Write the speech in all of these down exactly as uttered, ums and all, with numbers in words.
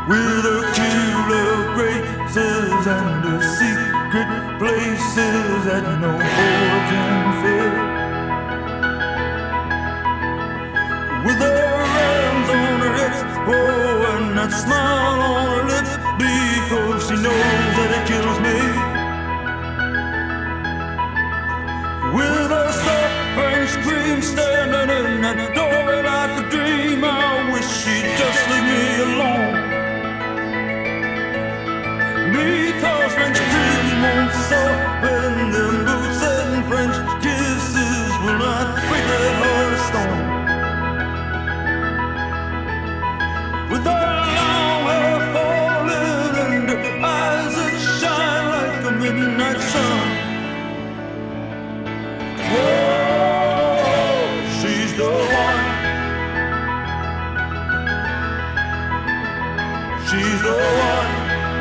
with her cute little graces and her secret places that no boy can fill. With her hands on her hips, oh, and that smile on her lips, because she knows that it kills me. With her soft French cream standing in that doorway like a dream, I wish she'd just leave me alone. Because French cream won't soften them boots and French kisses will not break that heart of stone. With her long hair falling and her eyes that shine like a midnight sun. Oh, she's the one. She's the one.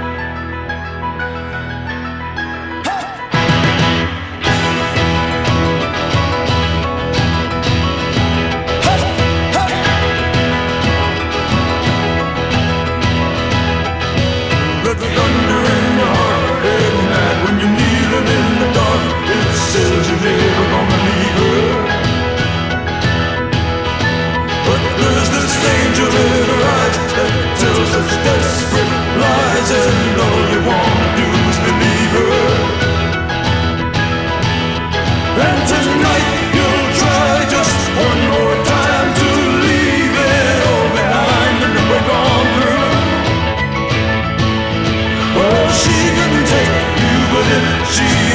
Desperate lies, and all you want to do is believe her. And tonight you'll try just one more time to leave it all behind and break on through. Well, she can take you, but if she